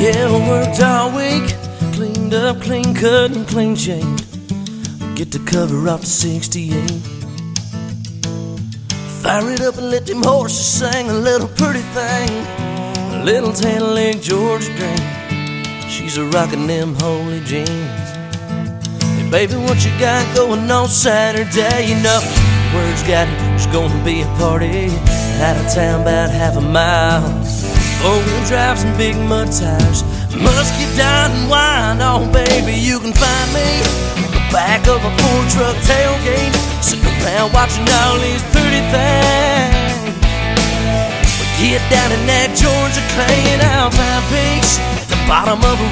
Yeah, I worked all week, cleaned up, clean cut, and clean shaved. Get the cover off the 68. Fire it up and let them horses sing a little pretty thing, a little tan-leg Georgia Green. She's a rockin' them holy jeans. Hey baby, what you got going on Saturday? You know, word's got it, there's gonna be a party out of town about half a mile. Four-wheel drives and big mud tires, musky down and wine. Oh baby, you can find me on the back of a Ford truck tailgate, sitting around watching all these pretty things. We get down in that Georgia clay and Alpine Peaks, at the bottom of a